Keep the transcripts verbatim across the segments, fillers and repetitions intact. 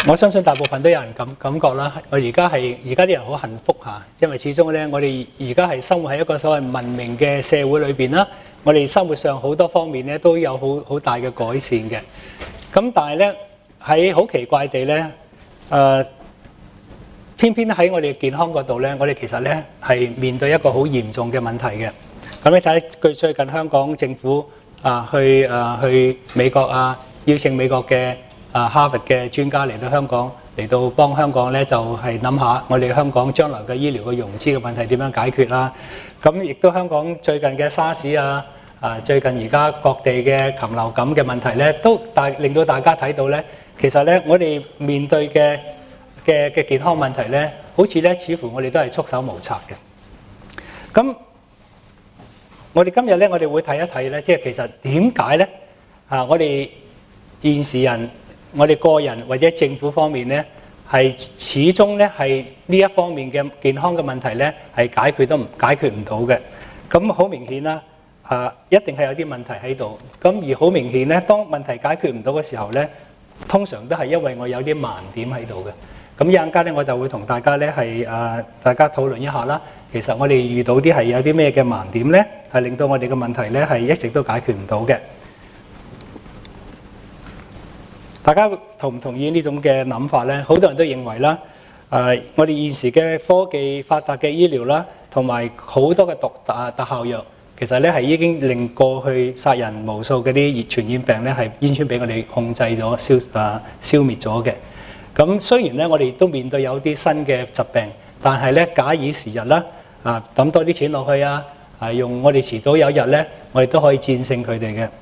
我相信大部分都有人感感覺啦。我而家係而家啲人好幸福嚇，因為始終咧，我哋而家係生活喺一個所謂文明嘅社會裏邊啦。我哋生活上好多方面咧都有好好大嘅改善嘅。咁但係咧喺好奇怪地咧，誒偏偏喺我哋健康嗰度咧，我哋其實咧係面對一個好嚴重嘅問題嘅。咁你睇佢最近香港政府啊去誒去美國啊，邀請美國嘅啊哈佛嘅專家嚟到香港，嚟到幫香港咧就係諗下我哋香港將來嘅醫療嘅融資嘅問題點樣解決啦。咁亦都香港最近嘅沙士啊，啊最近而家各地嘅禽流感嘅問題咧，都大令到大家睇到咧，其實咧我哋面對嘅嘅嘅健康問題咧，好似咧似乎我哋都係束手無策嘅。咁我哋今日咧，我哋會睇一睇咧，即係其實點解咧啊？我哋現時人，我哋個人或者政府方面咧，係始終咧係呢一方面嘅健康嘅問題咧，係解決都唔解決唔到嘅。咁好明顯啦，啊一定係有啲問題喺度。咁而好明顯咧，當問題解決唔到嘅時候咧，通常都係因為我有啲盲點喺度嘅。咁一陣間咧，我就會同大家咧係啊大家討論一下啦。其實我哋遇到啲係有啲咩嘅盲點咧，係令到我哋嘅問題咧係一直都解決唔到嘅。大家同唔同意呢種嘅諗法咧？好多人都認為啦，誒我哋現時嘅科技發達嘅醫療啦，同埋好多嘅毒啊特效藥，其實咧係已經令過去殺人無數嗰啲傳染病咧係完全俾我哋控制咗、消啊消滅咗嘅。咁雖然咧我哋都面對有啲新嘅疾病，但係咧假以時日啦，啊抌多啲錢落去啊，啊用我哋遲早有一日咧，我哋都可以戰勝佢哋嘅。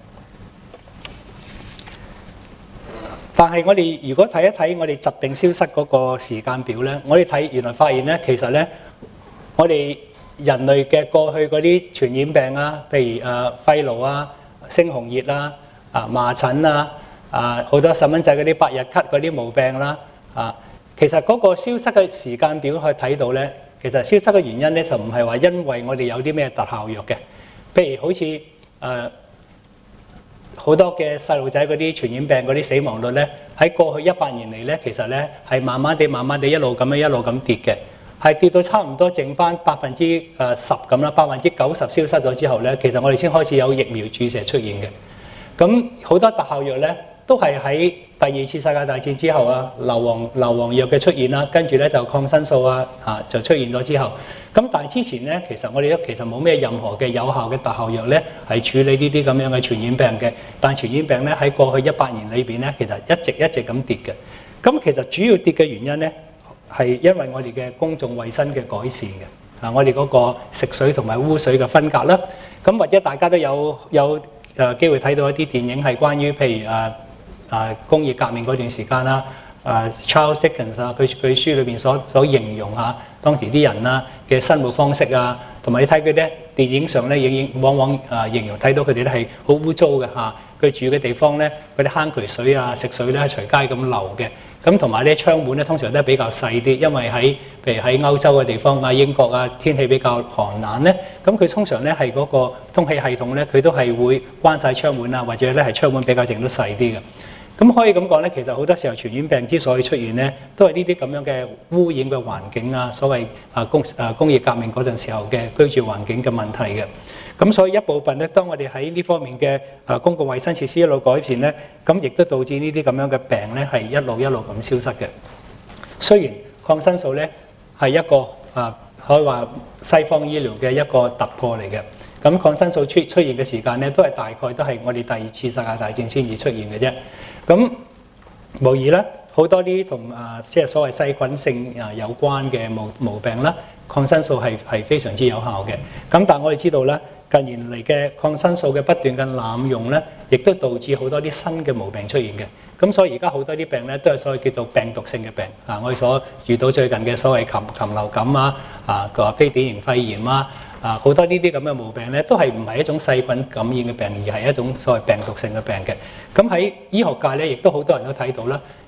但係我哋如果睇一睇我哋疾病消失嗰個時間表咧，我哋睇原來發現咧，其實咧我哋人類嘅過去嗰啲傳染病啊，譬如誒肺癆啊、猩紅熱啊、啊麻疹啊、啊好多細蚊仔嗰啲百日咳嗰啲毛病啦，啊其實嗰個消失嘅時間表可以睇到咧，其實消失嘅原因咧就唔係話因為我哋有啲咩特效藥嘅，譬如好似誒。好多嘅細路仔嗰啲傳染病嗰啲死亡率咧，喺過去一百年嚟咧，其實咧係慢慢地、慢慢地一路咁樣一路咁跌嘅，係跌到差唔多剩翻百分之誒十咁啦，百分之九十消失咗之後咧，其實我哋先開始有疫苗注射出現嘅。咁好多特效藥咧，都係喺第二次世界大戰之後啊，硫磺硫磺藥嘅出現啦，跟住咧就抗生素啊啊就出現咗之後。咁但係之前咧，其實我哋都其實冇咩任何嘅有效嘅特效藥咧，係處理呢啲咁樣嘅傳染病嘅。但係傳染病咧喺過去一百年裏邊咧，其實一直一直咁跌嘅。咁其實主要跌嘅原因咧，係因為我哋嘅公眾衞生嘅改善嘅。啊，我哋嗰個食水同埋污水嘅分隔啦。咁或者大家都有有誒機會睇到一啲電影係關於譬如誒誒工業革命嗰段時間啦。誒 Charles Dickens 啊，佢佢書裏邊所所形容下當時啲人啊嘅生活方式啊，同埋你睇佢咧電影上咧，影影往往誒形容睇到佢哋咧係好污糟嘅嚇，佢住嘅地方咧嗰啲坑渠水啊、食水咧係隨街咁流嘅，咁同埋咧窗門咧通常都係比較細啲，因為喺譬如喺歐洲嘅地方啊、英國啊，天氣比較寒冷咧，咁佢通常咧係嗰個通氣系統咧，佢都係會關晒窗門啊，或者咧係窗門比較整得細啲嘅。咁可以咁講咧，其實好多時候傳染病之所以出現咧，都係呢啲咁樣嘅污染嘅環境啊，所謂啊工啊工業革命嗰陣時候嘅居住環境嘅問題嘅。咁所以一部分咧，當我哋喺呢方面嘅啊公共衛生設施一路改善咧，咁亦都導致呢啲咁樣嘅病咧係一路一路咁消失嘅。雖然抗生素咧係一個啊可以話西方醫療嘅一個突破嚟嘅。咁抗生素出出現嘅時間咧，都係大概都係我哋第二次世界大戰先至出現嘅啫。咁無疑咧，好多啲同啊即係所謂細菌性啊有關嘅毛毛病啦，抗生素係係非常之有效嘅。咁但係我哋知道咧，近年嚟嘅抗生素嘅不斷嘅濫用咧，亦都導致好多啲新嘅毛病出現嘅。咁所以而家好多啲病咧，都係所謂叫做病毒性嘅病啊！我哋所遇到最近嘅所謂禽禽流感啊，啊個非典型肺炎啊。啊，好多呢啲咁嘅毛病咧，都係唔係一種細菌感染嘅病，而係一種所謂病毒性嘅病嘅。咁喺醫學界咧，亦都好多人都睇到啦。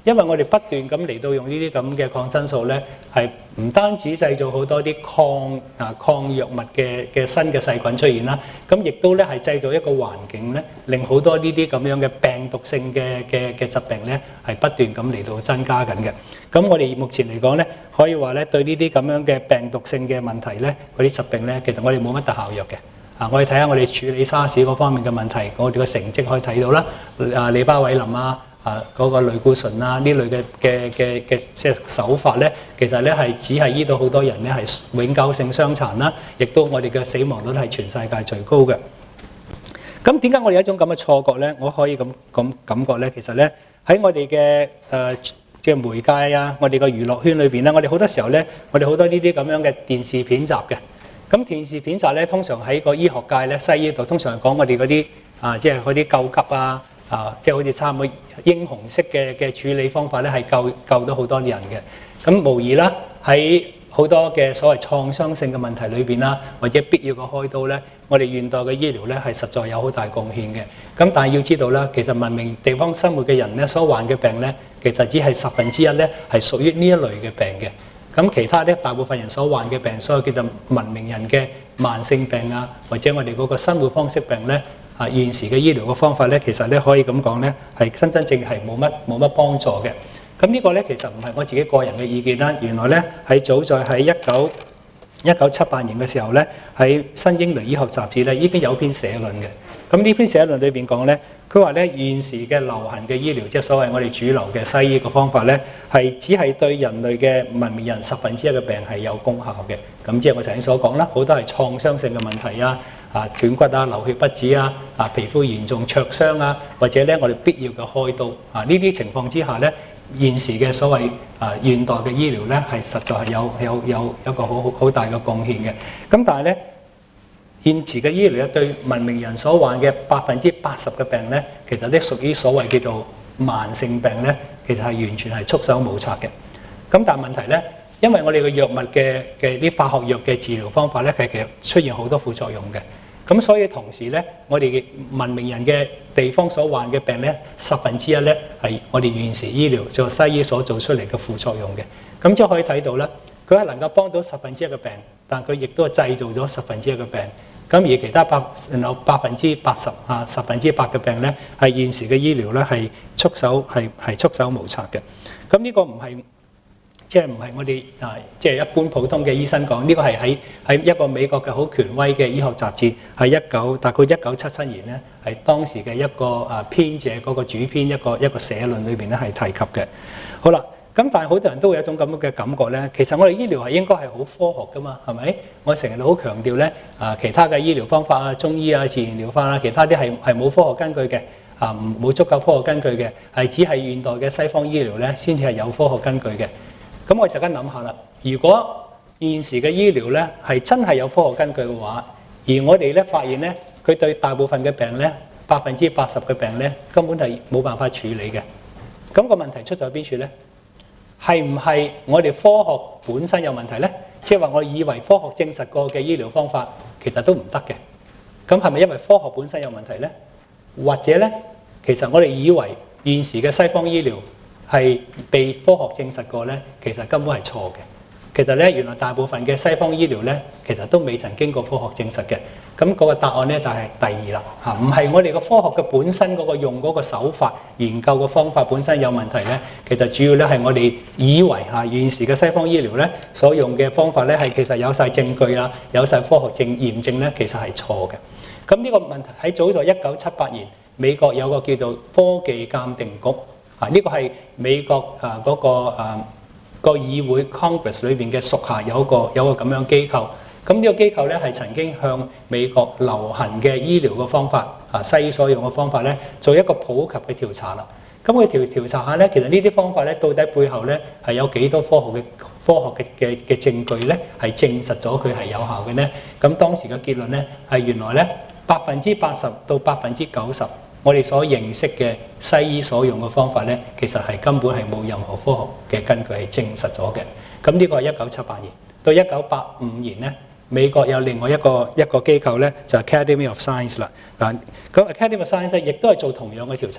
因為我哋不斷咁嚟到用呢啲咁嘅抗生素咧，係唔單止製造好多啲抗啊抗藥物嘅嘅新嘅細菌出現啦，咁亦都咧係製造一個環境咧，令好多呢啲咁樣嘅病毒性嘅嘅嘅疾病咧係不斷咁嚟到增加緊嘅。咁我哋目前嚟講咧，可以話咧對呢啲咁樣嘅病毒性嘅問題咧，嗰啲疾病咧，其實我哋冇乜特效藥嘅。啊，我哋睇下我哋處理沙士嗰方面嘅問題，我哋嘅成績可以睇到啦。啊，利巴韋林啊。啊！嗰個類固醇啊，呢類嘅嘅嘅嘅即係手法咧，其實咧係只係醫到好多人咧係永久性傷殘啦，亦都我哋嘅死亡率係全世界最高嘅。咁點解我哋有一種咁嘅錯覺咧？我可以咁咁感覺咧，其實咧喺我哋嘅誒即係媒介啊，我哋嘅娛樂圈裏邊咧，我哋好多時候咧，我哋好多呢啲咁樣嘅電視片集嘅。咁電視片集咧，通常喺個醫學界咧，西醫度通常係講我哋嗰啲啊，即係嗰啲救急啊。啊，即係好似差唔多英雄式嘅嘅處理方法咧，係救救到好多人嘅。咁無疑啦，喺好多嘅所謂創傷性嘅問題裏邊啦，或者必要嘅開刀咧，我哋現代嘅醫療咧係實在有好大貢獻嘅。咁但係要知道啦，其實文明地方生活嘅人咧所患嘅病咧，其實只係十分之一咧係屬於呢一類嘅病嘅。咁其他咧大部分人所患嘅病，所謂叫做文明人嘅慢性病啊，或者我哋嗰個生活方式病咧。啊，現時嘅醫療嘅方法咧，其實咧可以咁講咧，係真真正係冇乜冇乜幫助嘅。咁呢個咧其實唔係我自己個人嘅意見啦。原來咧喺早在喺一九一九七八年嘅時候咧，喺新英倫醫學雜誌咧已經有篇社論嘅。咁呢篇社論裏邊講咧，佢話咧現時嘅流行嘅醫療，即係所謂我哋主流嘅西醫嘅方法咧，係只係對人類嘅文明人十分之一嘅病係有功效嘅。咁即係我頭先所講啦，好多係創傷性嘅問題啊。啊斷骨啊、流血不止啊、啊皮膚嚴重灼傷啊，或者咧我哋必要嘅開刀啊，呢啲情況之下咧，現時嘅所謂啊現代嘅醫療咧係實在係有有有一個好好好大嘅貢獻嘅。咁但係咧現時嘅醫療咧對文明人所患嘅百分之八十嘅病咧，其實咧屬於所謂叫做慢性病咧，其實係完全係束手無策嘅。咁但係問題咧，因為我哋嘅藥物嘅嘅啲化學藥嘅治療方法咧，佢其實出現好多副作用嘅。咁所以同時咧，我哋嘅文明人嘅地方所患嘅病咧，十分之一咧係我哋現時醫療就西醫所做出嚟嘅副作用嘅。咁即係可以睇到咧，佢係能夠幫到十分之一嘅病，但佢亦都係製造咗十分之一嘅病。咁而其他百然後百分之八十啊十分之八嘅病咧，係現時嘅醫療咧係束手係係束手無策嘅。咁呢個唔係。即係唔係我哋啊，即係一般普通嘅醫生講，呢個係喺喺一個美國嘅好權威嘅醫學雜誌，係一九大概一九七七年咧，係當時嘅一個啊編者嗰個主編一個一個社論裏邊咧係提及嘅。好啦，咁但係好多人都會有一種咁嘅感覺咧，其實我哋醫療係應該係好科學噶嘛，係咪？我成日都好強調咧啊，其他嘅醫療方法啊，中醫啊、自然療法啊，其他啲係係冇科學根據嘅啊，冇足夠科學根據嘅，係只係現代嘅西方醫療咧先至係有科學根據嘅。咁我哋大家諗下啦，如果現時嘅醫療咧係真係有科學根據嘅話，而我哋咧發現咧，佢對大部分嘅病咧，百分之八十嘅病咧，根本係冇辦法處理嘅。咁個問題出咗邊處咧？係唔係我哋科學本身有問題咧？即係話我以為科學證實過嘅醫療方法，其實都唔得嘅。咁係咪因為科學本身有問題咧？或者咧，其實我哋以為現時嘅西方醫療係被科學證實過咧，其實根本係錯嘅。其實咧，原來大部分嘅西方醫療咧，其實都未曾經過科學證實嘅。咁嗰個答案咧就係第二啦，嚇，唔係我哋個科學嘅本身嗰個用嗰個手法研究嘅方法本身有問題咧。其實主要咧係我哋以為嚇現時嘅西方醫療咧所用嘅方法咧係其實有曬證據啦，有曬科學證驗證咧，其實係錯嘅。咁呢個問題喺早在一九七八年，美國有個叫做科技鑑定局。啊！呢個係美國啊嗰個啊個議會 Congress 裏邊嘅屬下有一個有個咁樣機構。咁呢個機構咧係曾經向美國流行嘅醫療嘅方法啊西醫所用嘅方法咧做一個普及嘅調查啦。咁佢調調查下咧，其實呢啲方法咧到底背後咧係有幾多科學嘅科學嘅嘅嘅證據咧係證實咗佢係有效嘅咧？咁當時嘅結論咧係原來咧百分之八十到百分之九十。我哋所認識嘅西醫所用嘅方法咧，其實係根本係冇任何科學嘅根據係證實咗嘅。咁呢個係一九七八年，到一九八五年咧，美國有另外一個一個機構咧，就係 Academy of Science 啦。嗱，咁 Academy of Science 亦都係做同樣嘅調查。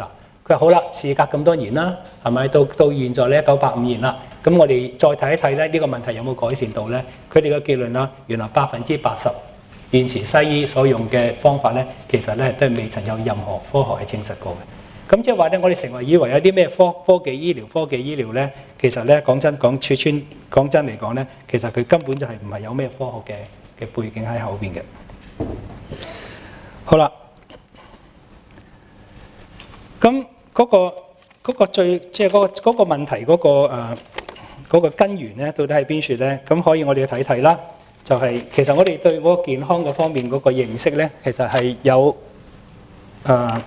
佢話好啦，事隔咁多年啦，係咪到到現在咧一九八五年啦？咁我哋再睇一睇咧，呢個問題有冇改善到咧？佢哋嘅結論啦，原來百分之八十現時西醫所用嘅方法咧，其實咧都係未曾有任何科學係證實過嘅。咁即係話咧，我哋成日以為有啲咩科科技醫療、科技醫療咧，其實咧講真講處穿講真嚟講咧，其實佢根本就係唔係有咩科學嘅嘅背景喺後邊嘅。好啦，咁嗰個嗰個最即係嗰個嗰個問題嗰個誒嗰個根源咧，到底喺邊處咧？咁可以我哋去睇睇啦。就係其實我哋對嗰個健康嗰方面嗰個認識咧，其實係有誒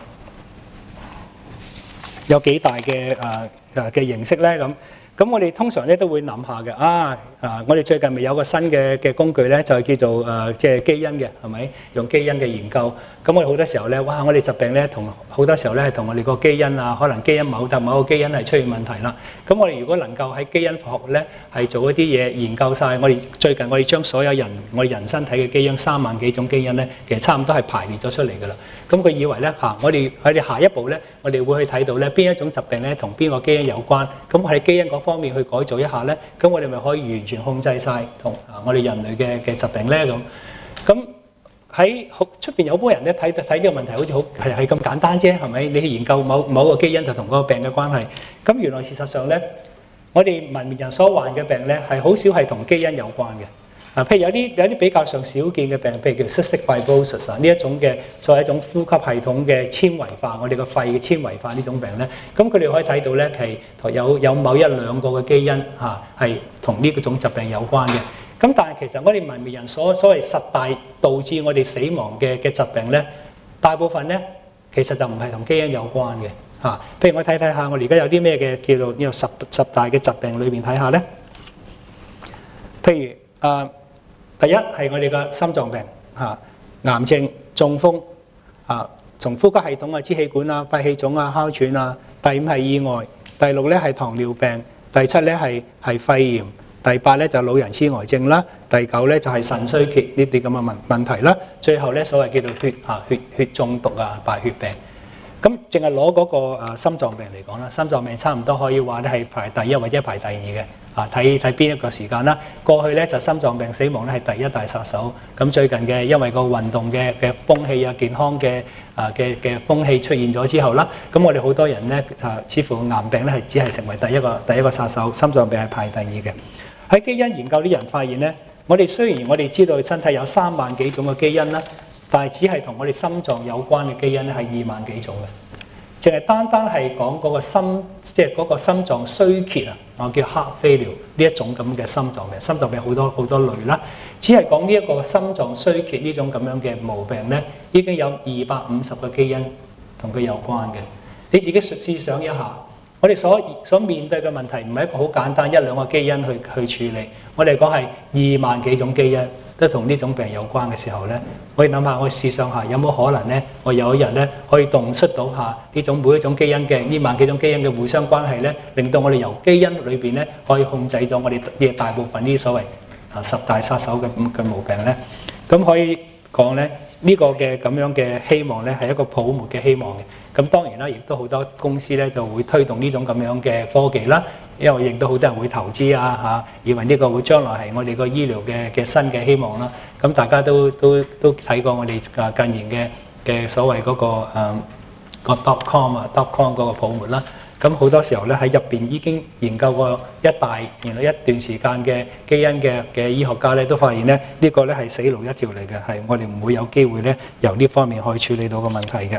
有幾大嘅誒誒嘅認識咧咁。咁我哋通常咧都會諗下嘅啊啊！我哋最近咪有個新嘅嘅工具咧，就係叫做誒即係基因嘅，係咪？用基因嘅研究。咁我哋好多時候咧，哇！我哋疾病咧同好多時候咧係同我哋個基因啊，可能基因某特某個基因係出現問題啦。咁我哋如果能夠喺基因學咧係做一啲嘢研究曬，我哋最近我哋將所有人我哋人身體嘅基因三萬幾種基因咧，其實差唔多係排列咗出嚟㗎啦。咁佢以為咧嚇，我哋喺哋下一步咧，我哋會去睇到咧邊一種疾病咧同邊個基因有關。咁我哋基因嗰方面去改造一下咧，咁我哋咪可以完全控制曬同啊我哋人類嘅嘅疾病咧咁。咁喺出邊有波人咧睇睇呢個問題好似好係係咁簡單啫，係咪？你去研究某某個基因就同嗰個病嘅關係。咁原來事實上咧，我哋文明人所患嘅病咧係好少係同基因有關嘅。啊，譬如有啲有啲比較上少見嘅病，譬如叫 cystic fibrosis 啊，呢一種嘅所謂一種呼吸系統嘅纖維化，我哋個肺嘅纖維化呢種病咧，咁佢哋可以睇到咧係有有某一兩個嘅基因嚇係同呢個種疾病有關嘅。咁但係其實我哋文明人所所謂十大導致我哋死亡嘅嘅疾病咧，大部分咧其實就唔係同基因有關嘅嚇。譬如我睇睇下，我哋而家有啲咩嘅叫做呢個十十大嘅疾病裏邊睇下咧，譬如啊。第一係我哋嘅心臟病嚇、癌症、中風啊，從呼吸系統啊、支氣管啊、肺氣腫啊、哮喘啊。第五係意外，第六咧係糖尿病，第七咧係係肺炎，第八咧就老人痴呆症啦，第九咧就係腎衰竭呢啲咁嘅問問題啦。最後咧所謂叫做血嚇血血中毒啊、敗血病。咁淨係攞嗰個誒心臟病嚟講啦，心臟病差唔多可以話咧係排第一或者排第二嘅。啊，睇睇邊一個時間啦。過去咧就心臟病死亡咧係第一大殺手。咁最近嘅因為個運動嘅嘅風氣啊、健康嘅啊嘅嘅風氣出現咗之後啦，咁我哋好多人咧啊，似乎癌病咧係只係成為第一個第一個殺手，心臟病係排第二嘅。喺基因研究啲人發現咧，我哋雖然我哋知道身體有三萬幾種嘅基因啦，但係只係同我哋心臟有關嘅基因咧係二萬幾種嘅。淨係單單係講嗰個心，即係嗰個心臟衰竭啊，我叫 heart failure 呢一種咁嘅心臟病。心臟病好多好多類啦，只係講呢一個心臟衰竭呢種咁樣嘅毛病咧，已經有二百五十個基因同佢有關嘅。你自己試想一下，我哋所所面對嘅問題唔係一個好簡單一兩個基因去去處理，我哋講係二萬幾種基因都同呢種病有關嘅時候咧，我哋諗下，我試想下有冇可能咧，我有一日咧可以洞悉到下呢種每一種基因嘅呢萬幾種基因嘅互相關係咧，令到我哋由基因裏邊咧可以控制咗我哋嘅大部分呢啲所謂啊十大殺手嘅嘅毛病咧，咁可以講咧呢個嘅咁樣嘅希望咧係一個泡沫嘅希望嘅。咁當然啦，亦都好多公司咧就會推動呢種咁樣嘅科技啦，因為亦都好多人會投資啊嚇，以為呢個會將來係我哋個醫療嘅嘅新嘅希望啦。咁大家都都都睇過我哋啊近年嘅嘅所謂嗰個誒個 dot com 啊 dot com 嗰個泡沫啦。咁好多時候咧喺入邊已經研究過一大然後一段時間嘅基因嘅嘅醫學家咧都發現咧呢個咧係死路一條嚟嘅，係我哋唔會有機會咧由呢方面可以處理到個問題嘅。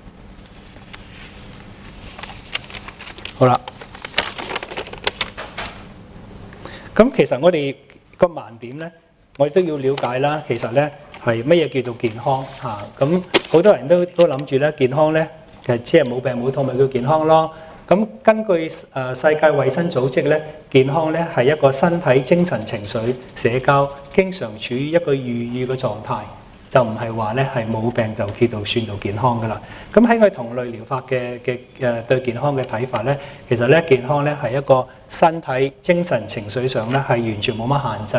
好啦，咁其實我哋個盲點咧，我哋都要了解啦。其實咧係乜嘢叫做健康嚇？咁好多人都都諗住咧健康咧，其實只係冇病冇痛咪叫健康咯。咁根據誒世界衛生組織咧，健康咧係一個身體、精神、情緒、社交經常處於一個愉悅嘅狀態。就唔係話咧係冇病就叫做算做健康噶啦。咁喺佢同類療法嘅嘅誒對健康嘅睇法咧，其實咧健康咧係一個身體、精神、情緒上咧係完全冇乜限制。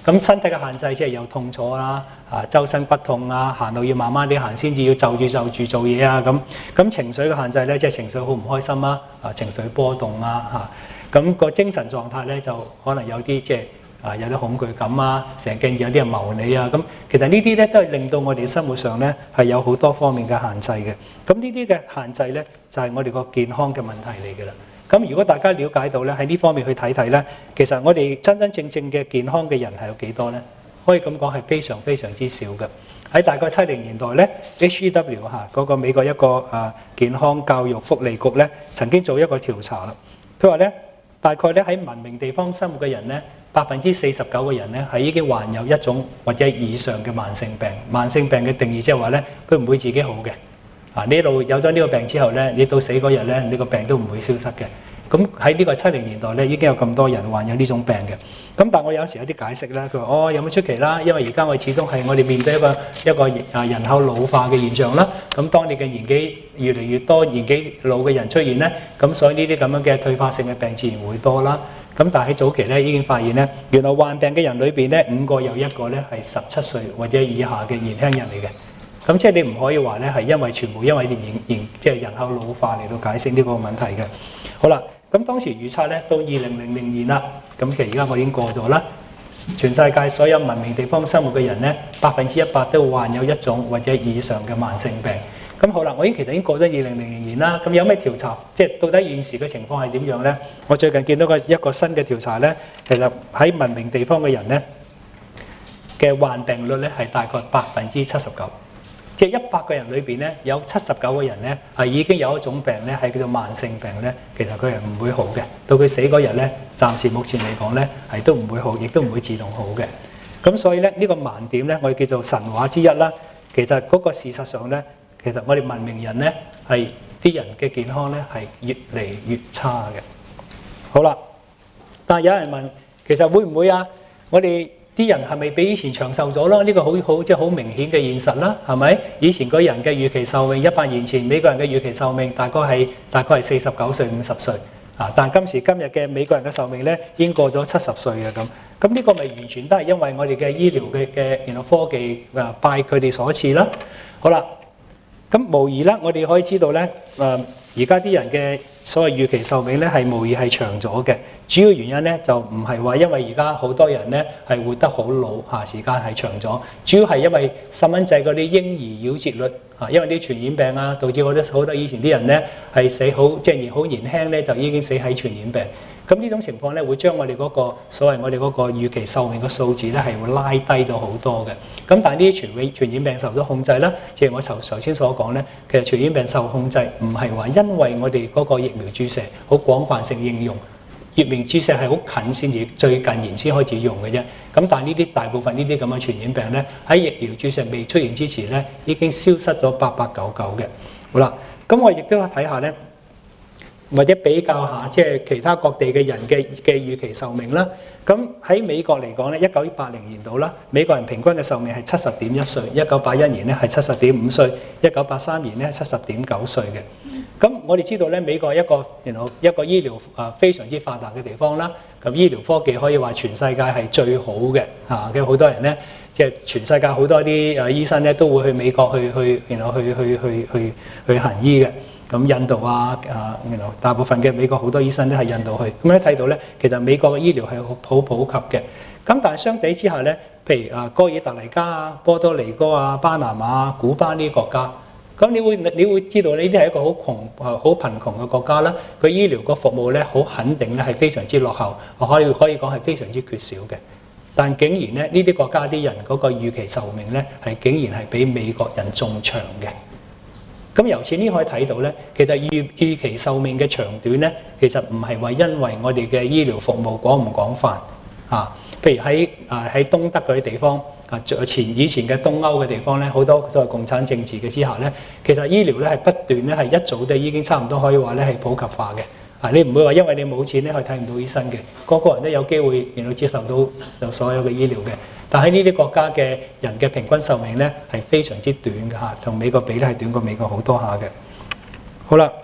咁身體嘅限制即係有痛楚啦，啊周身骨痛啊，行路要慢慢啲行先至要就住就住做嘢啊咁。咁情緒嘅限制咧，即係情緒好唔開心啊，啊情緒波動啊嚇。咁個精神狀態咧就可能有啲即係啊有啲恐懼感啊，成日有啲人謀你啊咁。其實呢啲咧都係令到我哋生活上咧係有好多方面嘅限制嘅。咁呢啲嘅限制咧就係我哋個健康嘅問題嚟嘅啦。咁如果大家了解到咧喺呢方面去睇睇咧，其實我哋真真正正嘅健康嘅人係有幾多咧？可以咁講係非常非常之少嘅。喺大概七零年代咧 ，H E W 嚇嗰個美國一個啊健康教育福利局咧曾經做一個調查啦。佢話咧大概咧喺文明地方生活嘅人咧，百分之四十九嘅人咧係已經患有一種或者以上嘅慢性病。慢性病嘅定義即係話咧，佢唔會自己好嘅。啊！呢度有咗呢個病之後咧，你到死嗰日咧，呢個病都唔會消失嘅。咁喺呢個七零年代咧，已經有咁多人患有呢種病嘅。咁但係我有時有啲解釋咧，佢話哦有冇出奇啦？因為而家我哋始終係我哋面對一個一個啊人口老化嘅現象啦。咁當你嘅年紀越嚟越多年紀老嘅人出現咧，咁所以呢啲咁樣嘅退化性嘅病自然會多啦。咁但係喺早期咧已經發現咧，原來患病嘅人裏邊咧五個有一個咧係十七歲或者以下嘅年輕人嚟嘅。咁即係你唔可以話咧係因為全部因為年年即係人口老化嚟到解釋呢個問題嘅。好啦，咁當時預測咧到二零零零年啦，咁其實而家我已經過咗啦。全世界所有文明地方生活嘅人咧，百分之一百都患有一種或者以上嘅慢性病。咁好啦，我已經其實已經過咗二零零零年啦。咁有咩調查？即係到底現時嘅情況係點樣咧？我最近見到個一個新嘅調查咧，其實喺文明地方嘅人咧嘅患病率咧係大概百分之七十九。即係一百個人裏邊咧，有七十九個人咧係已經有一種病咧係叫做慢性病咧，其實佢係唔會好嘅。到佢死嗰日咧，暫時目前嚟講咧係都唔會好，亦都唔會自動好嘅。咁所以咧呢個盲點咧，我哋叫做神話之一啦。其實嗰個事實上咧，其實我哋文明人咧係啲人嘅健康咧係越嚟越差嘅。好啦，但係有人問，其實會唔會啊？我哋啲人係咪比以前長壽咗啦？呢個好好即係好明顯嘅現實啦，係咪？以前個人嘅預期壽命，一百年前美國人嘅預期壽命大概係大概係四十九歲、五十歲啊。但今時今日嘅美國人嘅壽命咧，已經過咗七十歲嘅咁。咁呢個咪完全都係因為我哋嘅醫療嘅嘅然後科技啊拜佢哋所賜啦。好啦，咁無疑啦，我哋可以知道咧，誒而家啲人嘅所謂預期壽命咧係無疑係長咗嘅。主要原因咧就唔係話因為而家好多人咧係活得好老嚇，時間係長咗，主要係因為細蚊仔嗰啲嬰兒夭折率嚇，因為啲傳染病啊，導致好多好多以前啲人咧係死好即係好年輕咧就已經死喺傳染病。咁呢種情況咧會將我哋嗰個所謂我哋嗰個預期壽命嘅數字咧係會拉低咗好多嘅。咁但係呢啲傳傳染病受咗控制啦，正如我頭頭先所講咧，其實傳染病受控制唔係話因為我哋嗰個疫苗注射好廣泛性應用。疫苗注射係好近先至，最近年先開始用嘅啫。咁但係呢啲大部分呢啲咁嘅傳染病咧，喺疫苗注射未出現之前咧，已經消失咗八八九九嘅。好啦，咁我亦都睇下咧，或者比較下即係其他各地嘅人嘅嘅預期壽命啦。咁喺美國嚟講咧，一九八零年度啦，美國人平均嘅壽命係七十點一歲，一九八一年咧係七十點五歲，一九八三年咧七十點九歲嘅。咁我哋知道咧，美國係一個然後一個醫療啊非常之發達嘅地方啦。咁醫療科技可以話全世界係最好嘅嚇，嘅好多人咧，即係全世界好多啲誒醫生咧都會去美國去去然後去去去去去行醫嘅。咁印度啊啊，然後大部分嘅美國好多醫生都係印度去。咁咧睇到咧，其實美國嘅醫療係好好普及嘅。咁但係相比之下咧，譬如啊哥爾達尼加啊、波多黎各啊、巴拿馬啊、古巴呢啲國家。咁你會你會知道呢啲係一個好窮啊好貧窮嘅國家啦，佢醫療個服務咧好肯定咧係非常之落後，可以可以講係非常之缺少嘅。但竟然咧呢啲國家啲人嗰個預期壽命咧係竟然係比美國人仲長嘅。咁由此呢可以睇到咧，其實預預期壽命嘅長短咧，其實唔係話因為我哋嘅醫療服務廣唔廣泛啊。譬如喺啊喺東德嗰啲地方。啊，前以前嘅東歐嘅地方咧，好多所謂共產政治嘅之下咧，其實醫療咧係不斷咧係一早都已經差唔多可以話咧係普及化嘅。啊，你唔會話因為你冇錢咧去睇唔到醫生嘅，個個人都有機會然後接受到就所有嘅醫療嘅。但喺呢啲國家嘅人嘅平均壽命咧係非常之短嘅嚇，同美國比咧係短過美國好多下嘅。好啦，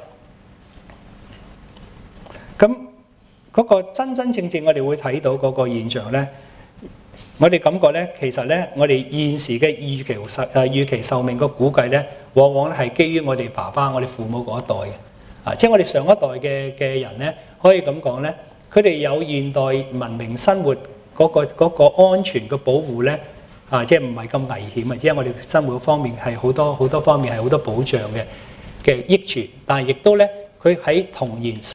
咁嗰個真真正正我哋會睇到嗰個現象咧。 我哋感覺咧，其實咧，我哋現時嘅預期壽誒預期壽命嘅估計咧，往往咧係基於我哋爸爸、我哋父母嗰一代嘅，啊，即係我哋上一代嘅嘅人咧，可以咁講咧，佢哋有現代文明生活嗰個嗰個安全嘅保護咧，啊，即係唔係咁危險啊，即係我哋生活方面係好多好多方面係好多保障嘅嘅益處，但係亦都咧，佢喺童年